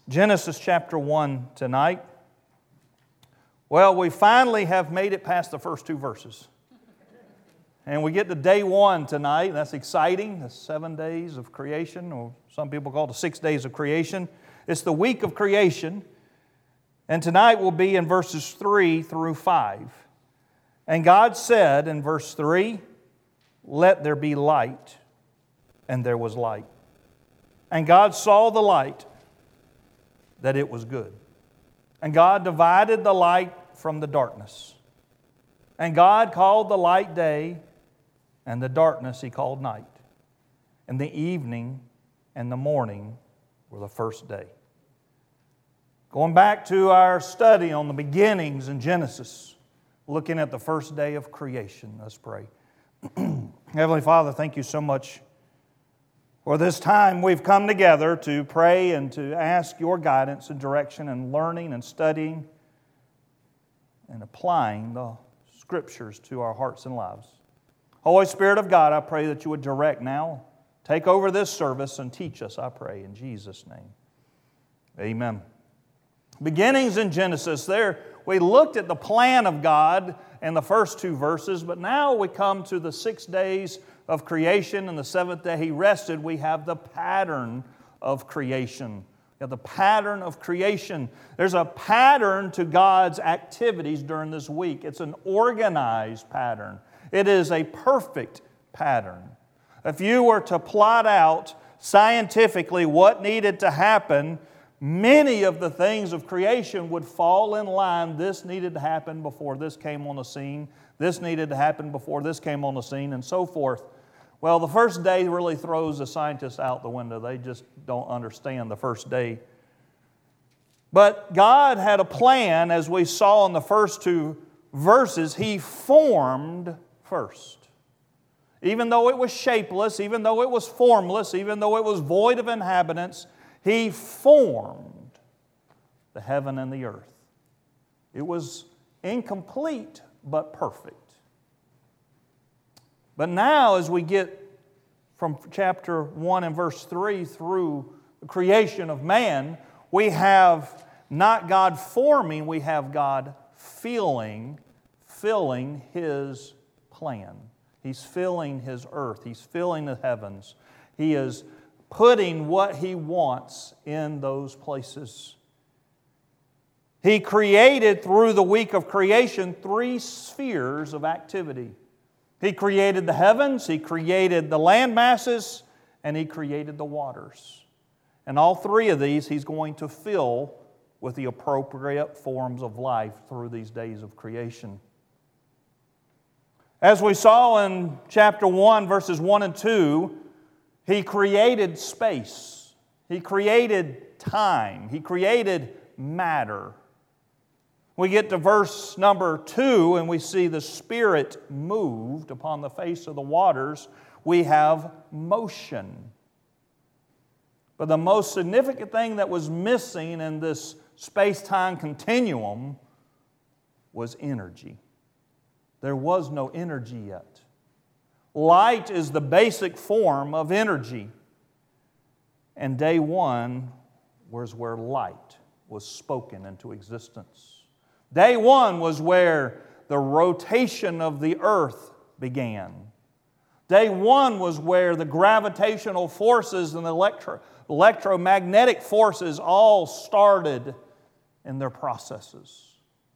Genesis chapter 1 tonight. Well, we finally have made it past the first two verses. And we get to day 1 tonight. That's exciting. The 7 days of creation, or some people call it the 6 days of creation. It's the week of creation. And tonight will be in verses 3 through 5. And God said in verse 3, "Let there be light." And there was light. And God saw the light, that it was good. And God divided the light from the darkness. And God called the light day, and the darkness He called night. And the evening and the morning were the first day. Going back to our study on the beginnings in Genesis, looking at the first day of creation, let's pray. Heavenly Father, thank You so much for this time we've come together to pray and to ask Your guidance and direction and learning and studying and applying the Scriptures to our hearts and lives. Holy Spirit of God, I pray that You would direct now. Take over this service and teach us, I pray, in Jesus' name. Amen. Beginnings in Genesis, there we looked at the plan of God in the first two verses, but now we come to the 6 days of creation, and the seventh day He rested. We have the pattern of creation. We have the pattern of creation. There's a pattern to God's activities during this week. It's an organized pattern. It is a perfect pattern. If you were to plot out scientifically what needed to happen, many of the things of creation would fall in line. This needed to happen before this came on the scene. This needed to happen before this came on the scene, and so forth. Well, the first day really throws the scientists out the window. They just don't understand the first day. But God had a plan, as we saw in the first two verses. He formed first. Even though it was shapeless, even though it was formless, even though it was void of inhabitants, He formed the heaven and the earth. It was incomplete, but perfect. But now, as we get from chapter 1 and verse 3 through the creation of man, we have not God forming, we have God filling His plan. He's filling His earth. He's filling the heavens. He is putting what He wants in those places. He created, through the week of creation, 3 spheres of activity. He created the heavens, He created the land masses, and He created the waters. And all 3 of these He's going to fill with the appropriate forms of life through these days of creation. As we saw in chapter 1, verses 1 and 2, He created space. He created time. He created matter. We get to verse number 2 and we see the Spirit moved upon the face of the waters. We have motion. But the most significant thing that was missing in this space-time continuum was energy. There was no energy yet. Light is the basic form of energy. And day 1 was where light was spoken into existence. Day 1 was where the rotation of the earth began. Day 1 was where the gravitational forces and the electromagnetic forces all started in their processes.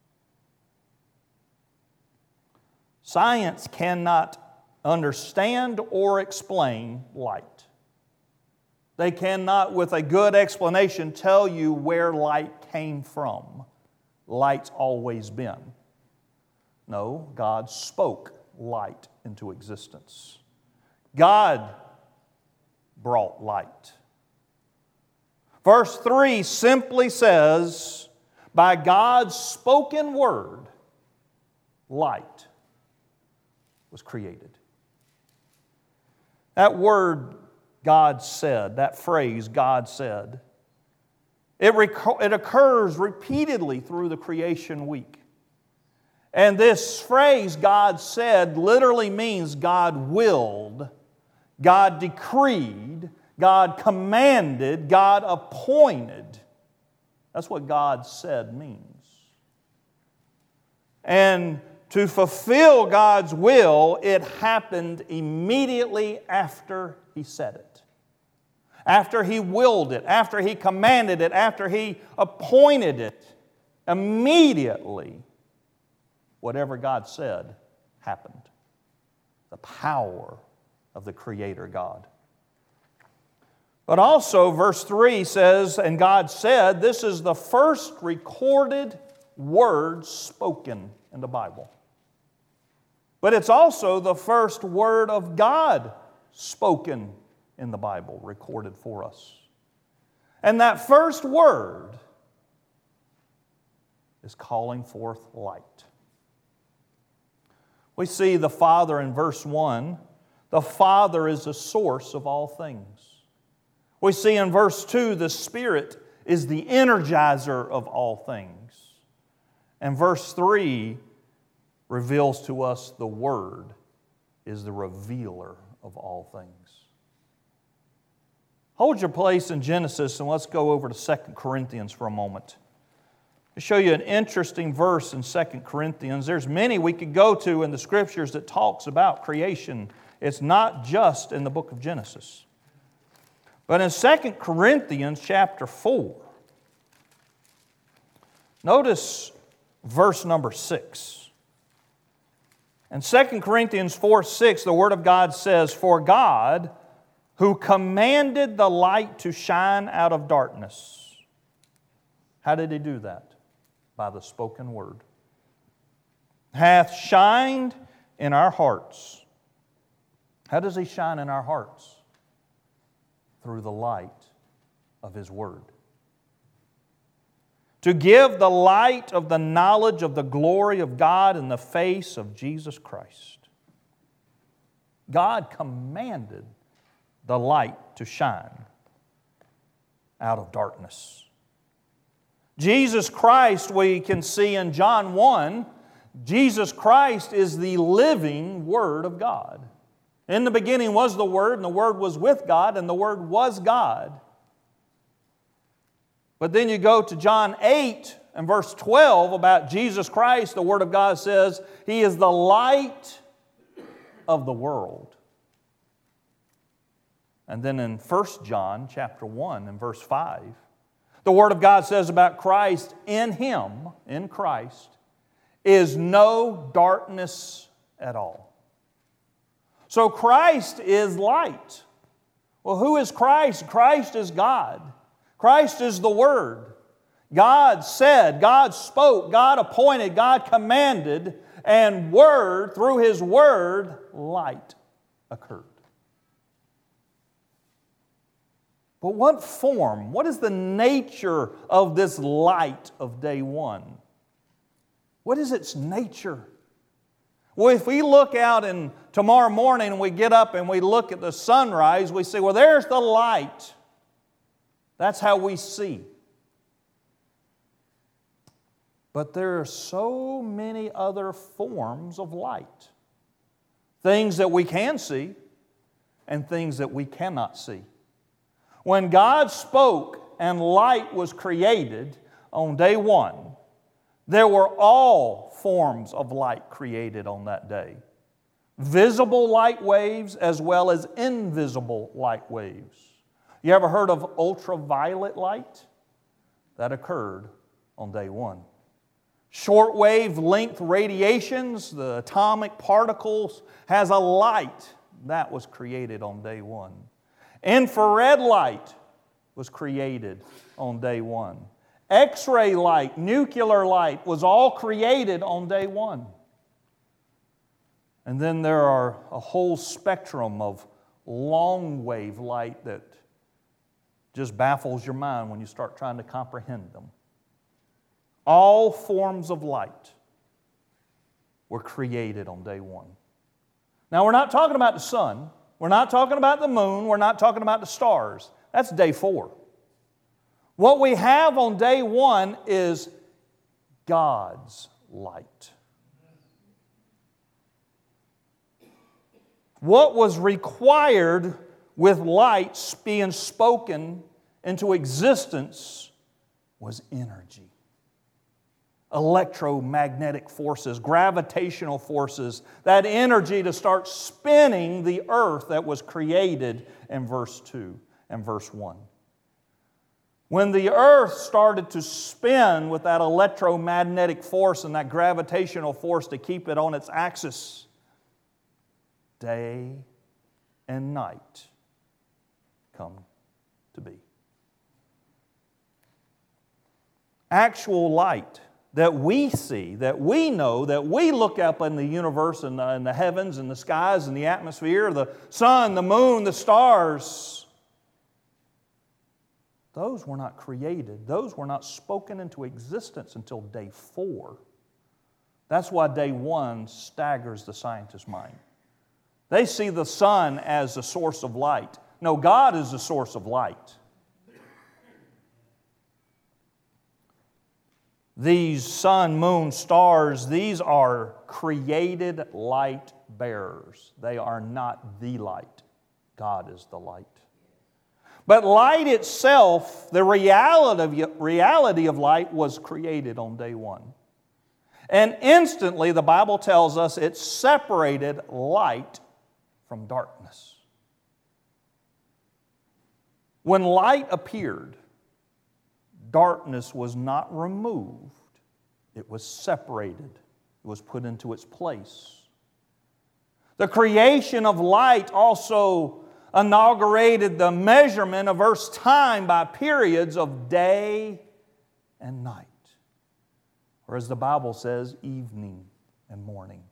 Science cannot understand or explain light. They cannot, with a good explanation, tell you where light came from. Light's always been. No, God spoke light into existence. God brought light. Verse 3 simply says, by God's spoken word, light was created. That word, God said, that phrase, God said, it occurs repeatedly through the creation week. And this phrase, God said, literally means God willed, God decreed, God commanded, God appointed. That's what God said means. And to fulfill God's will, it happened immediately after He said it. After He willed it, after He commanded it, after He appointed it, immediately, whatever God said happened. The power of the Creator God. But also, verse 3 says, and God said, this is the first recorded word spoken in the Bible. But it's also the first word of God spoken in the Bible, recorded for us. And that first word is calling forth light. We see the Father in verse 1. The Father is the source of all things. We see in verse 2, the Spirit is the energizer of all things. And verse 3 reveals to us the Word is the revealer of all things. Hold your place in Genesis and let's go over to 2 Corinthians for a moment. To show you an interesting verse in 2 Corinthians. There's many we could go to in the Scriptures that talks about creation. It's not just in the book of Genesis. But in 2 Corinthians chapter 4, notice verse number 6. In 2 Corinthians 4:6, the Word of God says, for God, who commanded the light to shine out of darkness. How did He do that? By the spoken word. Hath shined in our hearts. How does He shine in our hearts? Through the light of His Word. To give the light of the knowledge of the glory of God in the face of Jesus Christ. God commanded the light to shine out of darkness. Jesus Christ, we can see in John 1, Jesus Christ is the living Word of God. In the beginning was the Word, and the Word was with God, and the Word was God. But then you go to John 8 and verse 12 about Jesus Christ. The Word of God says, He is the light of the world. And then in 1 John chapter 1 and verse 5, the Word of God says about Christ, in Him, in Christ, is no darkness at all. So Christ is light. Well, who is Christ? Christ is God. Christ is the Word. God said, God spoke, God appointed, God commanded, and Word, through His Word, light occurred. But what form, what is the nature of this light of day one? What is its nature? Well, if we look out and tomorrow morning and we get up and we look at the sunrise, we say, well, there's the light. That's how we see. But there are so many other forms of light. Things that we can see and things that we cannot see. When God spoke and light was created on day one, there were all forms of light created on that day. Visible light waves as well as invisible light waves. You ever heard of ultraviolet light? That occurred on day one. Short-wave length radiations, the atomic particles, has a light that was created on day one. Infrared light was created on day one. X-ray light, nuclear light was all created on day one. And then there are a whole spectrum of long-wave light that just baffles your mind when you start trying to comprehend them. All forms of light were created on day one. Now, we're not talking about the sun. We're not talking about the moon. We're not talking about the stars. That's day 4. What we have on day 1 is God's light. What was required with lights being spoken into existence was energy. Electromagnetic forces, gravitational forces, that energy to start spinning the earth that was created in verse 2 and verse 1. When the earth started to spin with that electromagnetic force and that gravitational force to keep it on its axis, day and night come to be. Actual light that we see, that we know, that we look up in the universe and the heavens and the skies and the atmosphere, the sun, the moon, the stars, those were not created. Those were not spoken into existence until day 4. That's why day 1 staggers the scientist's mind. They see the sun as a source of light. No, God is the source of light. These sun, moon, stars, these are created light bearers. They are not the light. God is the light. But light itself, the reality of light was created on day 1. And instantly, the Bible tells us it separated light from darkness. When light appeared, darkness was not removed. It was separated. It was put into its place. The creation of light also inaugurated the measurement of Earth's time by periods of day and night. Or as the Bible says, evening and morning.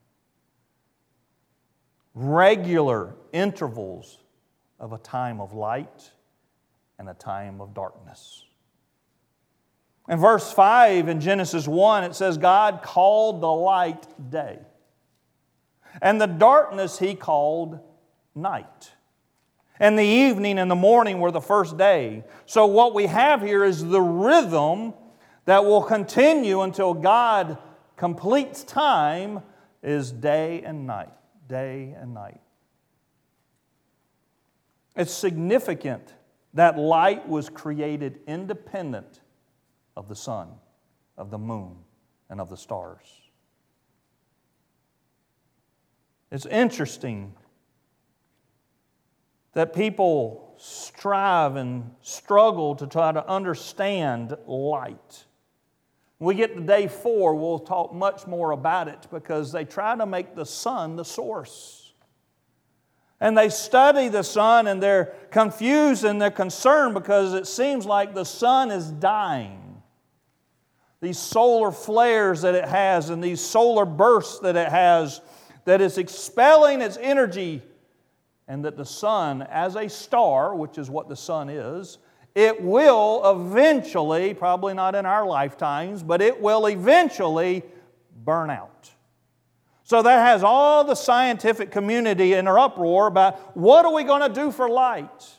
Regular intervals of a time of light and a time of darkness. In verse 5 in Genesis 1, it says, God called the light day, and the darkness He called night. And the evening and the morning were the first day. So what we have here is the rhythm that will continue until God completes time is day and night, day and night. It's significant that light was created independent of the sun, of the moon, and of the stars. It's interesting that people strive and struggle to try to understand light. When we get to day 4, we'll talk much more about it because they try to make the sun the source. And they study the sun and they're confused and they're concerned because it seems like the sun is dying. These solar flares that it has and these solar bursts that it has, that it's expelling its energy, and that the sun, as a star, which is what the sun is, it will eventually, probably not in our lifetimes, but it will eventually burn out. So that has all the scientific community in an uproar about what are we going to do for light?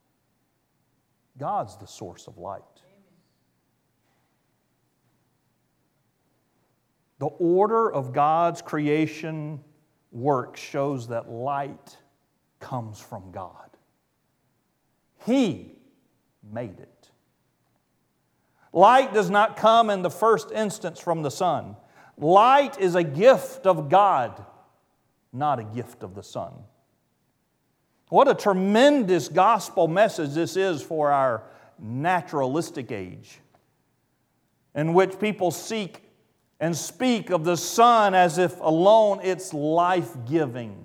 God's the source of light. The order of God's creation work shows that light comes from God. He made it. Light does not come in the first instance from the sun. Light is a gift of God, not a gift of the sun. What a tremendous gospel message this is for our naturalistic age, in which people seek and speak of the sun as if alone it's life-giving.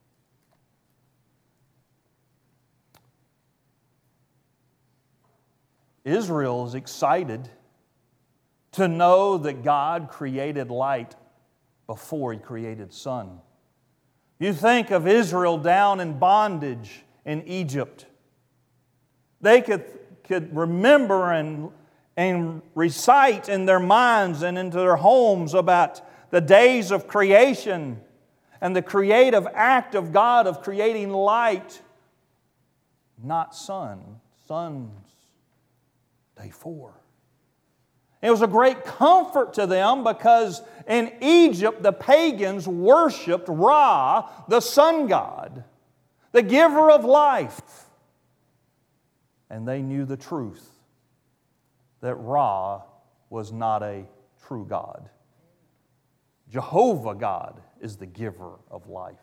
Israel is excited to know that God created light before He created sun. You think of Israel down in bondage in Egypt. They could remember and recite in their minds and into their homes about the days of creation and the creative act of God of creating light, not sun. Sun's day 4. It was a great comfort to them because in Egypt the pagans worshipped Ra, the sun god, the giver of life. And they knew the truth that Ra was not a true God. Jehovah God is the giver of life.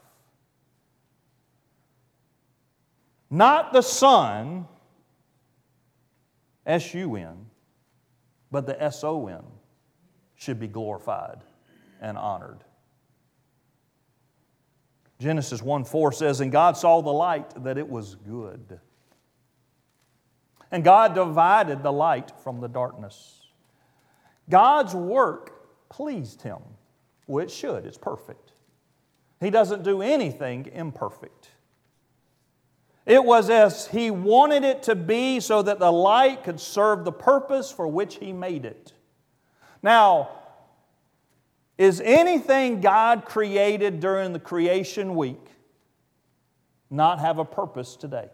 Not the Son, S-U-N, but the S-O-N should be glorified and honored. Genesis 1:4 says, "And God saw the light that it was good. And God divided the light from the darkness." God's work pleased Him. Well, it should. It's perfect. He doesn't do anything imperfect. It was as He wanted it to be so that the light could serve the purpose for which He made it. Now, is anything God created during the creation week not have a purpose today?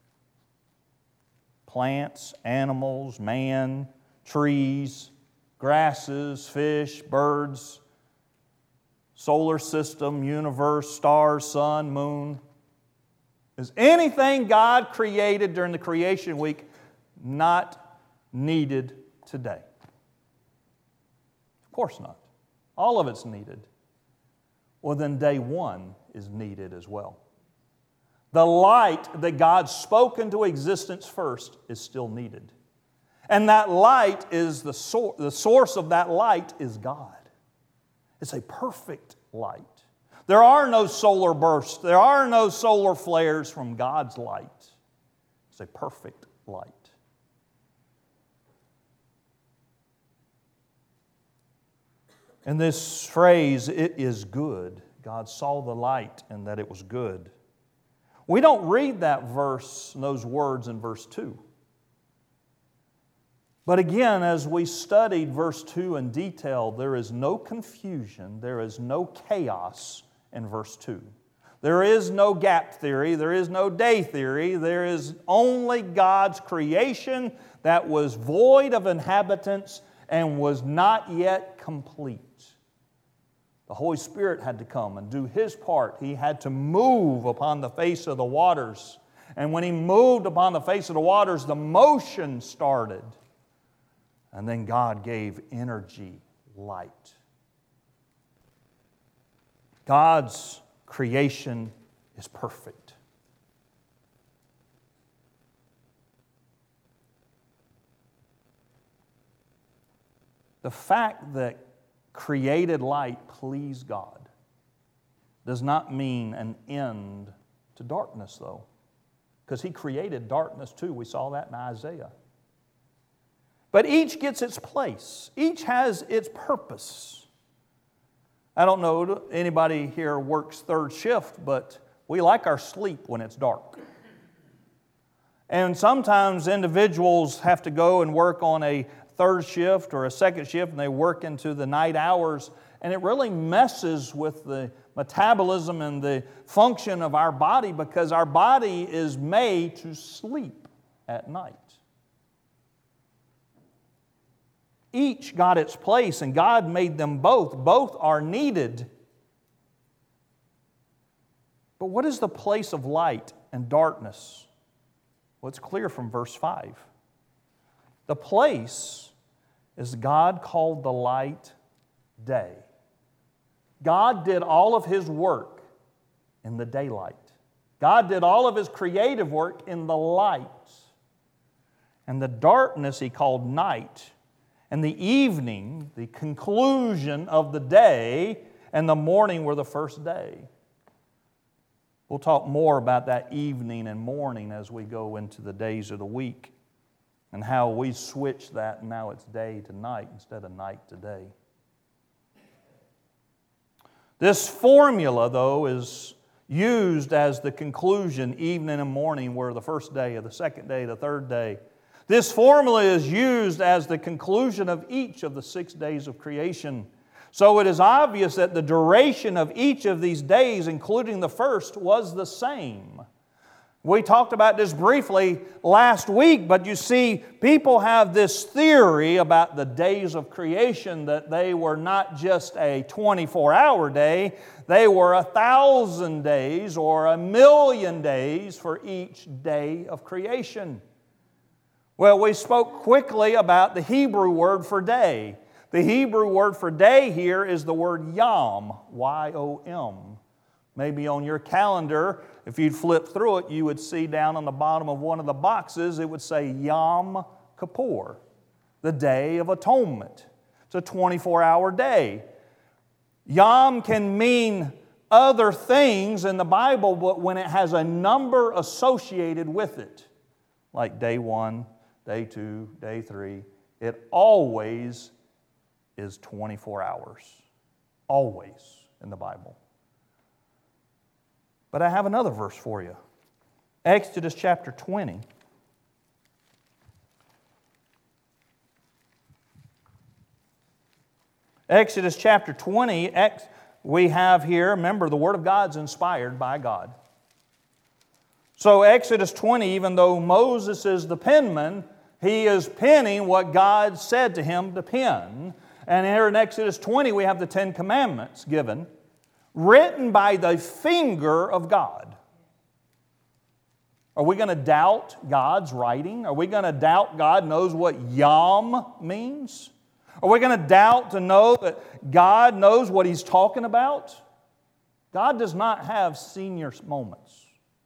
Plants, animals, man, trees, grasses, fish, birds, solar system, universe, stars, sun, moon. Is anything God created during the creation week not needed today? Of course not. All of it's needed. Well, then day one is needed as well. The light that God spoke into existence first is still needed. And that light is the source of that light is God. It's a perfect light. There are no solar bursts. There are no solar flares from God's light. It's a perfect light. And this phrase, "it is good," God saw the light and that it was good. We don't read that verse, those words in verse 2. But again, as we studied verse 2 in detail, there is no confusion, there is no chaos in verse 2. There is no gap theory, there is no day theory, there is only God's creation that was void of inhabitants and was not yet complete. The Holy Spirit had to come and do His part. He had to move upon the face of the waters. And when He moved upon the face of the waters, the motion started. And then God gave energy, light. God's creation is perfect. The fact that created light pleased God does not mean an end to darkness, though, because He created darkness too. We saw that in Isaiah. But each gets its place. Each has its purpose. I don't know, anybody here works third shift, but we like our sleep when it's dark. And sometimes individuals have to go and work on a third shift or a second shift, and they work into the night hours, and it really messes with the metabolism and the function of our body because our body is made to sleep at night. Each got its place, and God made them both. Both are needed. But what is the place of light and darkness? Well, it's clear from verse 5. The place is God called the light day. God did all of His work in the daylight. God did all of His creative work in the light. And the darkness He called night. And the evening, the conclusion of the day, and the morning were the first day. We'll talk more about that evening and morning as we go into the days of the week and how we switch that, and now it's day to night instead of night to day. This formula, though, is used as the conclusion. Evening and morning were the first day, or the second day, the third day. This formula is used as the conclusion of each of the 6 days of creation. So it is obvious that the duration of each of these days, including the first, was the same. We talked about this briefly last week, but you see, people have this theory about the days of creation that they were not just a 24-hour day, they were 1,000 days or 1,000,000 days for each day of creation. Well, we spoke quickly about the Hebrew word for day. The Hebrew word for day here is the word yom, Y-O-M. Maybe on your calendar, if you'd flip through it, you would see down on the bottom of one of the boxes, it would say Yom Kippur, the Day of Atonement. It's a 24-hour day. Yom can mean other things in the Bible, but when it has a number associated with it, like day 1, day 2, day 3, it always is 24 hours. Always in the Bible. But I have another verse for you. Exodus chapter 20. Exodus chapter 20, we have here, remember, the Word of God's inspired by God. So Exodus 20, even though Moses is the penman, he is penning what God said to him to pen. And here in Exodus 20, we have the Ten Commandments given, written by the finger of God. Are we going to doubt God's writing? Are we going to doubt God knows what Yom means? Are we going to doubt to know that God knows what He's talking about? God does not have senior moments.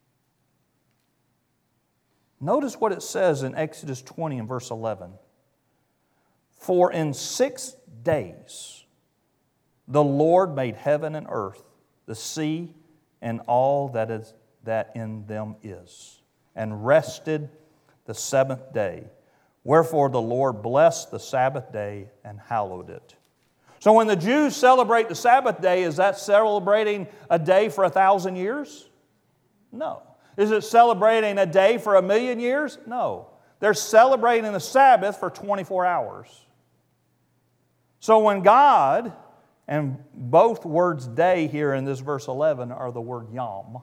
Notice what it says in Exodus 20 and verse 11. For in 6 days the Lord made heaven and earth, the sea, and all that in them is, and rested the seventh day. Wherefore the Lord blessed the Sabbath day and hallowed it. So when the Jews celebrate the Sabbath day, is that celebrating a day for 1,000 years? No. Is it celebrating a day for 1,000,000 years? No. They're celebrating the Sabbath for 24 hours. So when God, and both words day here in this verse 11 are the word yom.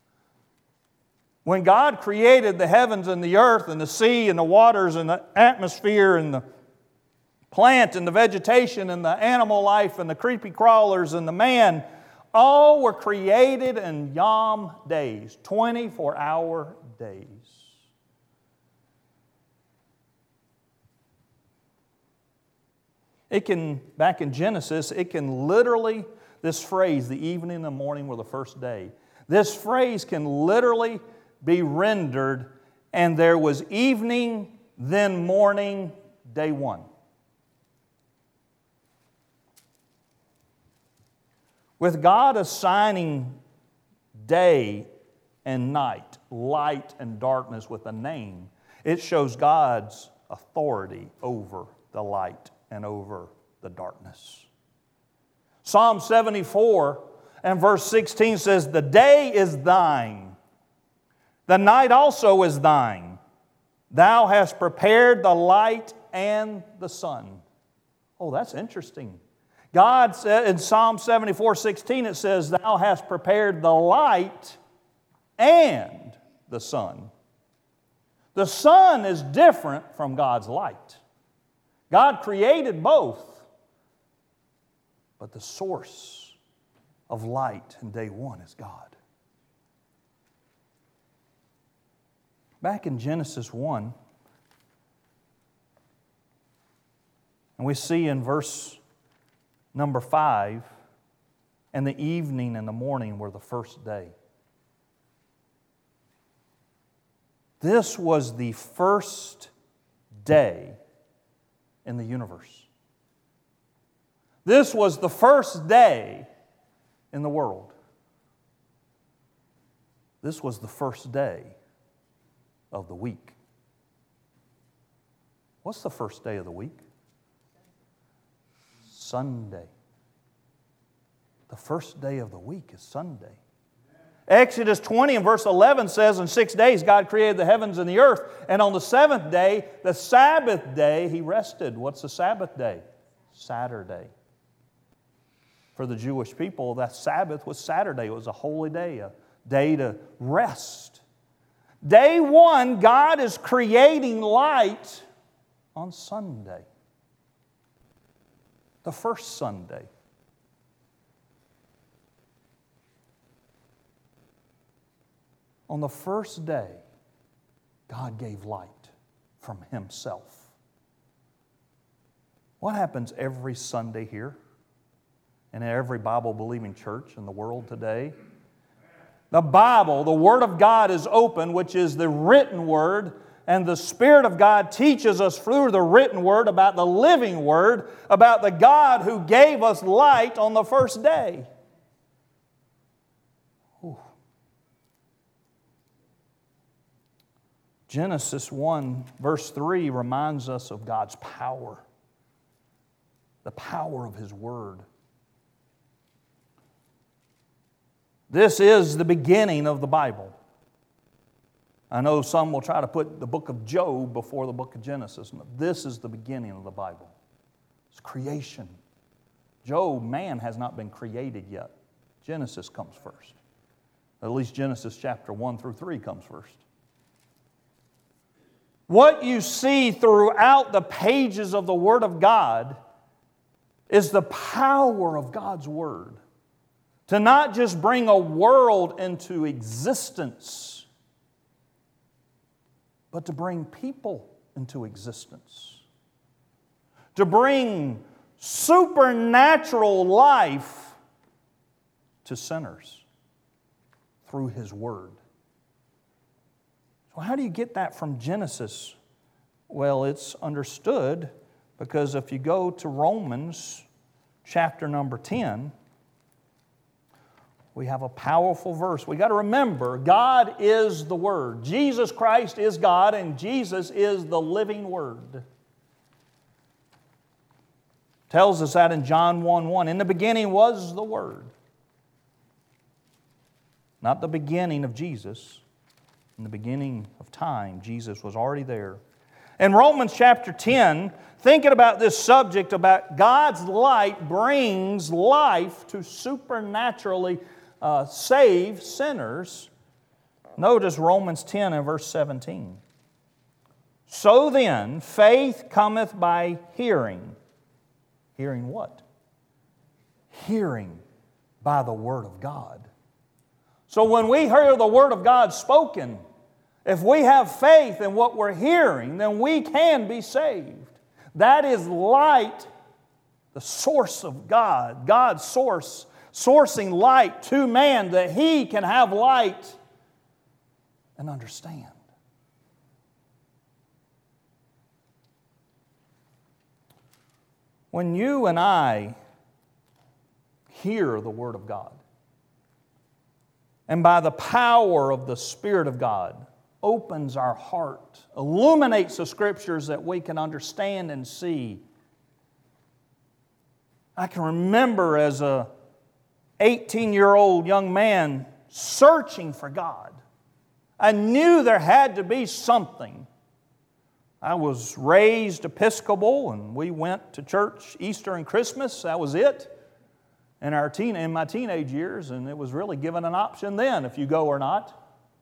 When God created the heavens and the earth and the sea and the waters and the atmosphere and the plant and the vegetation and the animal life and the creepy crawlers and the man, all were created in yom days, 24-hour days. It can, back in Genesis, it can literally, this phrase, the evening and the morning were the first day. This phrase can literally be rendered, and there was evening, then morning, day one. With God assigning day and night, light and darkness with a name, it shows God's authority over the light and over the darkness. Psalm 74 and verse 16 says, "The day is thine, the night also is thine. Thou hast prepared the light and the sun." Oh, that's interesting. God said in Psalm 74:16, it says, "Thou hast prepared the light and the sun." The sun is different from God's light. God created both, but the source of light in day one is God. Back in Genesis 1, and we see in verse number 5, "And the evening and the morning were the first day." This was the first day in the universe. This was the first day in the world. This was the first day of the week. What's the first day of the week? Sunday. The first day of the week is Sunday. Exodus 20 and verse 11 says, "In 6 days God created the heavens and the earth, and on the seventh day, the Sabbath day, He rested." What's the Sabbath day? Saturday. For the Jewish people, that Sabbath was Saturday. It was a holy day, a day to rest. Day one, God is creating light on Sunday. The first Sunday. On the first day, God gave light from Himself. What happens every Sunday here in every Bible-believing church in the world today? The Bible, the Word of God is open, which is the written Word, and the Spirit of God teaches us through the written Word about the living Word, about the God who gave us light on the first day. Ooh. Genesis 1, verse 3 reminds us of God's power, the power of His Word. This is the beginning of the Bible. I know some will try to put the book of Job before the book of Genesis. No, this is the beginning of the Bible. It's creation. Job, man has not been created yet. Genesis comes first. At least Genesis chapter 1 through 3 comes first. What you see throughout the pages of the Word of God is the power of God's Word to not just bring a world into existence, but to bring people into existence. To bring supernatural life to sinners through His Word. So how do you get that from Genesis? Well, it's understood because if you go to Romans chapter number 10, we have a powerful verse. We got to remember, God is the Word. Jesus Christ is God, and Jesus is the living Word. Tells us that in John 1:1. In the beginning was the Word. Not the beginning of Jesus. In the beginning of time, Jesus was already there. In Romans chapter 10, thinking about this subject about God's light brings life to supernaturally save sinners. Notice Romans 10 and verse 17. So then, faith cometh by hearing. Hearing what? Hearing by the Word of God. So when we hear the Word of God spoken, if we have faith in what we're hearing, then we can be saved. That is light, the source of God, God's source, sourcing light to man that he can have light and understand. When you and I hear the Word of God, and by the power of the Spirit of God, opens our heart, illuminates the Scriptures that we can understand and see. I can remember as a 18-year-old young man searching for God. I knew there had to be something. I was raised Episcopal, and we went to church Easter and Christmas. That was it in my teenage years, and it was really given an option then if you go or not.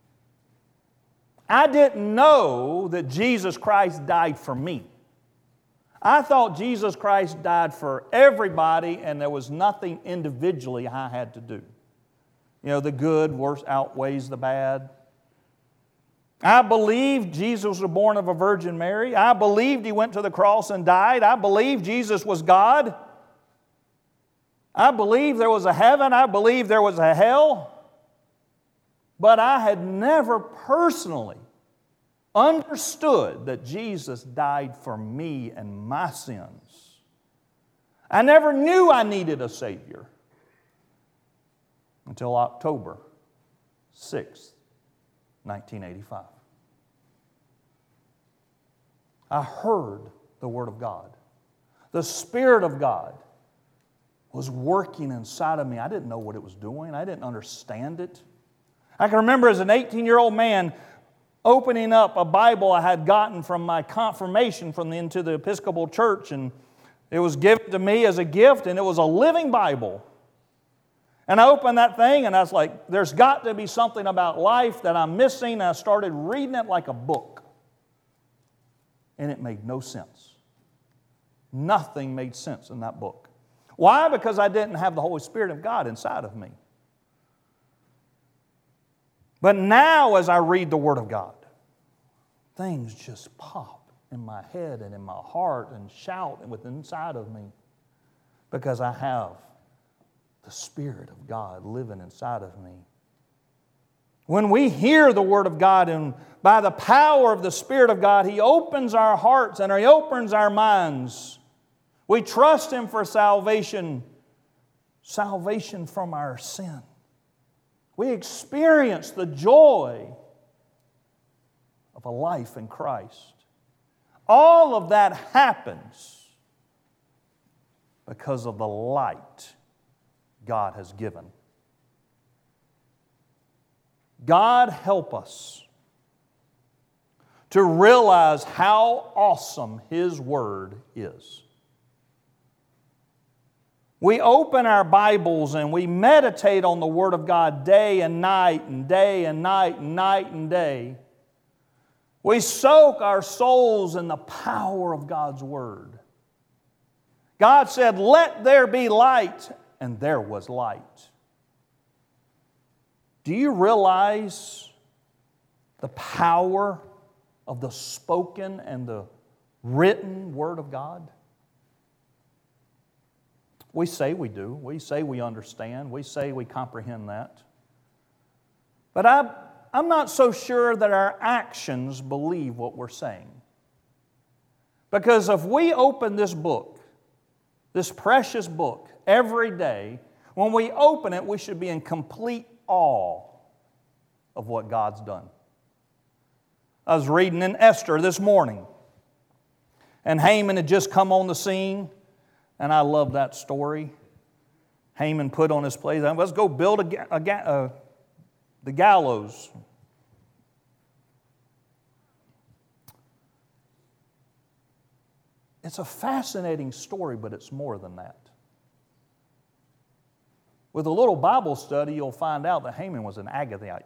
I didn't know that Jesus Christ died for me. I thought Jesus Christ died for everybody, and there was nothing individually I had to do. You know, the good worse outweighs the bad. I believed Jesus was born of a Virgin Mary. I believed He went to the cross and died. I believed Jesus was God. I believed there was a heaven. I believed there was a hell. But I had never personally understood that Jesus died for me and my sins. I never knew I needed a Savior until October 6th, 1985. I heard the Word of God. The Spirit of God was working inside of me. I didn't know what it was doing. I didn't understand it. I can remember as an 18-year-old man opening up a Bible I had gotten from my confirmation into the Episcopal Church, and it was given to me as a gift, and it was a living Bible. And I opened that thing, and I was like, there's got to be something about life that I'm missing, and I started reading it like a book. And it made no sense. Nothing made sense in that book. Why? Because I didn't have the Holy Spirit of God inside of me. But now as I read the Word of God, things just pop in my head and in my heart and shout within inside of me because I have the Spirit of God living inside of me. When we hear the Word of God and by the power of the Spirit of God, He opens our hearts and He opens our minds. We trust Him for salvation, salvation from our sin. We experience the joy of a life in Christ. All of that happens because of the light God has given. God help us to realize how awesome His Word is. We open our Bibles and we meditate on the Word of God day and night and day and night and night and day. We soak our souls in the power of God's Word. God said, "Let there be light," and there was light. Do you realize the power of the spoken and the written Word of God? We say we do. We say we understand. We say we comprehend that. But I'm not so sure that our actions believe what we're saying. Because if we open this book, this precious book, every day, when we open it, we should be in complete awe of what God's done. I was reading in Esther this morning, and Haman had just come on the scene, and I love that story. Haman put on his place, let's go build the gallows. It's a fascinating story, but it's more than that. With a little Bible study, you'll find out that Haman was an Agathite,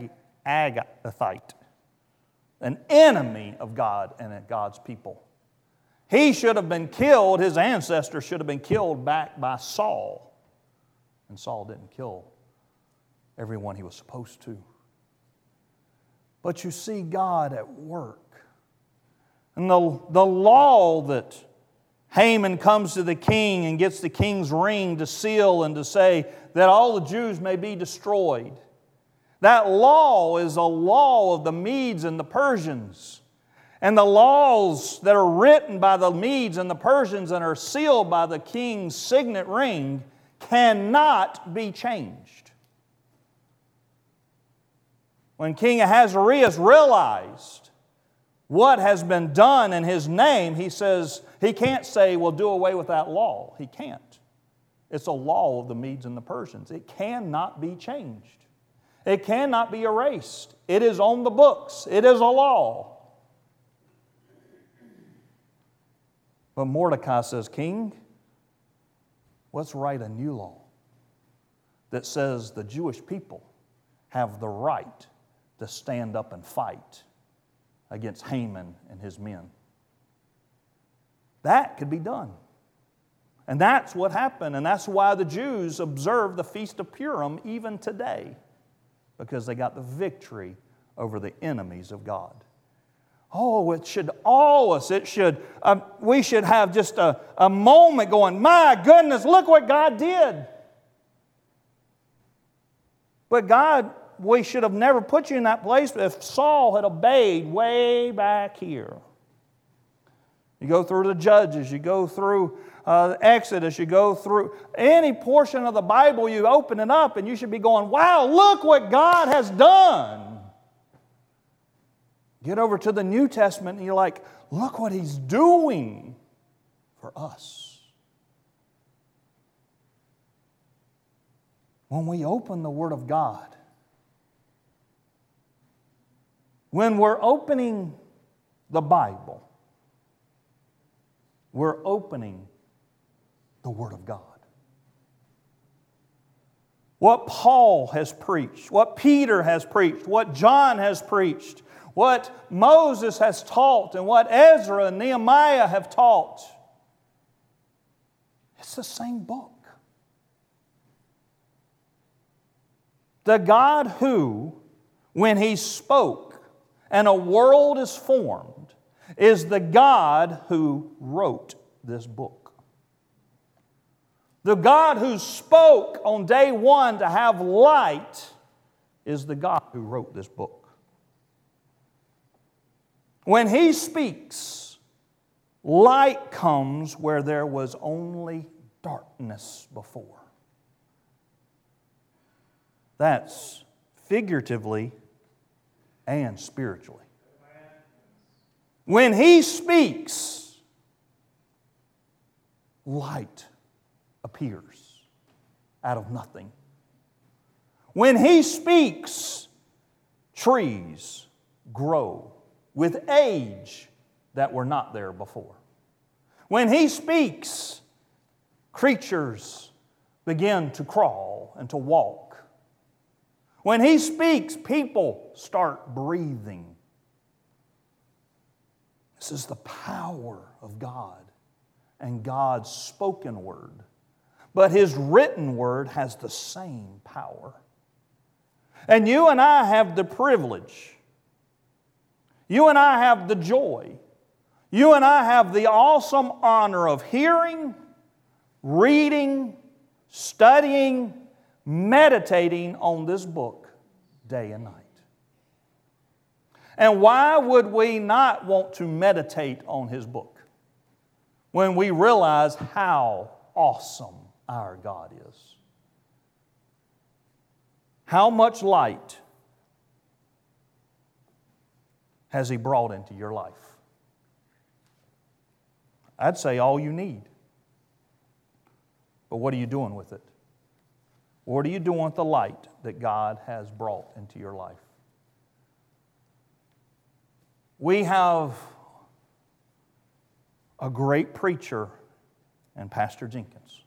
an enemy of God and God's people. He should have been killed, his ancestors should have been killed back by Saul. And Saul didn't kill everyone he was supposed to. But you see God at work. And the law that Haman comes to the king and gets the king's ring to seal and to say that all the Jews may be destroyed. That law is a law of the Medes and the Persians. And the laws that are written by the Medes and the Persians and are sealed by the king's signet ring cannot be changed. When King Ahasuerus realized what has been done in his name, he says, he can't say, well, do away with that law. He can't. It's a law of the Medes and the Persians. It cannot be changed. It cannot be erased. It is on the books. It is a law. But Mordecai says, King, let's write a new law that says the Jewish people have the right to stand up and fight against Haman and his men. That could be done. And that's what happened. And that's why the Jews observe the Feast of Purim even today. Because they got the victory over the enemies of God. Oh, it should awe us. We should have just a moment going, my goodness, look what God did. But God, we should have never put you in that place if Saul had obeyed way back here. You go through the Judges, you go through Exodus, you go through any portion of the Bible, you open it up and you should be going, wow, look what God has done. Get over to the New Testament and you're like, look what He's doing for us. When we open the Word of God, when we're opening the Bible, we're opening the Word of God. What Paul has preached, what Peter has preached, what John has preached, what Moses has taught, and what Ezra and Nehemiah have taught, it's the same book. The God who, when He spoke and a world is formed, is the God who wrote this book. The God who spoke on day one to have light is the God who wrote this book. When He speaks, light comes where there was only darkness before. That's figuratively and spiritually. When He speaks, light appears out of nothing. When He speaks, trees grow with age that were not there before. When He speaks, creatures begin to crawl and to walk. When He speaks, people start breathing. This is the power of God and God's spoken word. But His written word has the same power. And you and I have the privilege. You and I have the joy. You and I have the awesome honor of hearing, reading, studying, meditating on this book day and night. And why would we not want to meditate on His book when we realize how awesome our God is? How much light has He brought into your life? I'd say all you need. But what are you doing with it? What are you doing with the light that God has brought into your life? We have a great preacher in Pastor Jenkins.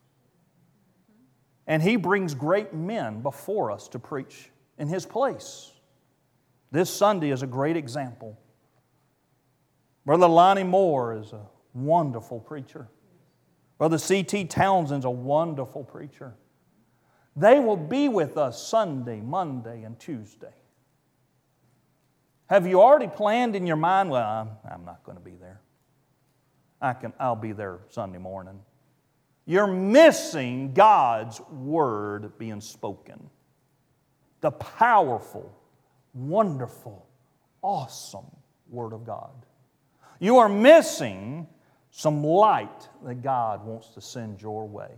And he brings great men before us to preach in his place. This Sunday is a great example. Brother Lonnie Moore is a wonderful preacher. Brother C.T. Townsend's a wonderful preacher. They will be with us Sunday, Monday, and Tuesday. Have you already planned in your mind, well, I'm not going to be there. I'll be there Sunday morning. You're missing God's Word being spoken. The powerful, wonderful, awesome Word of God. You are missing some light that God wants to send your way.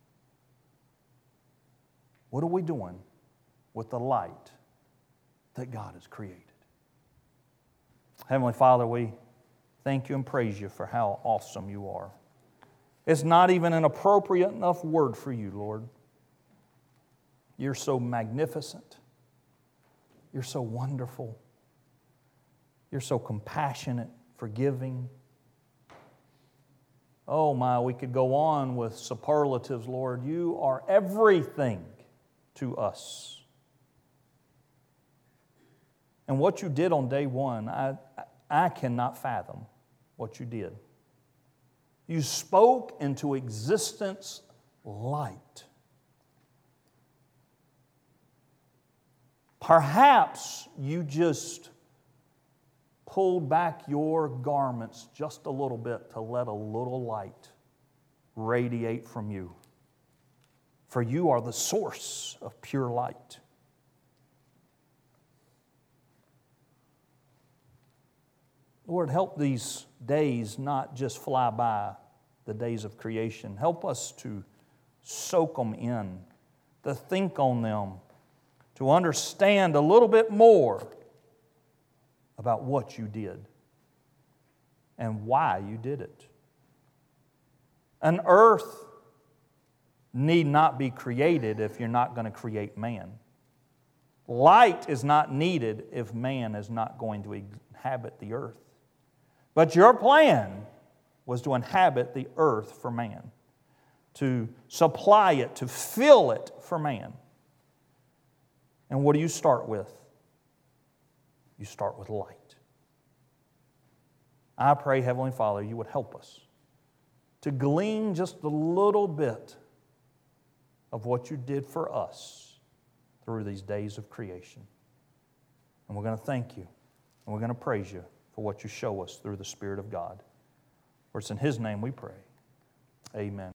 What are we doing with the light that God has created? Heavenly Father, we thank You and praise You for how awesome You are. It's not even an appropriate enough word for You, Lord. You're so magnificent. You're so wonderful. You're so compassionate, forgiving. Oh my, we could go on with superlatives, Lord. You are everything to us. And what You did on day one, I cannot fathom what You did. You spoke into existence light. Perhaps You just pulled back Your garments just a little bit to let a little light radiate from You. For You are the source of pure light. Lord, help these days not just fly by, the days of creation. Help us to soak them in, to think on them, to understand a little bit more about what You did and why You did it. An earth need not be created if you're not going to create man. Light is not needed if man is not going to inhabit the earth. But Your plan was to inhabit the earth for man, to supply it, to fill it for man. And what do you start with? You start with light. I pray, Heavenly Father, You would help us to glean just a little bit of what You did for us through these days of creation. And we're going to thank You, and we're going to praise You for for what you show us through the Spirit of God. For it's in His name we pray. Amen.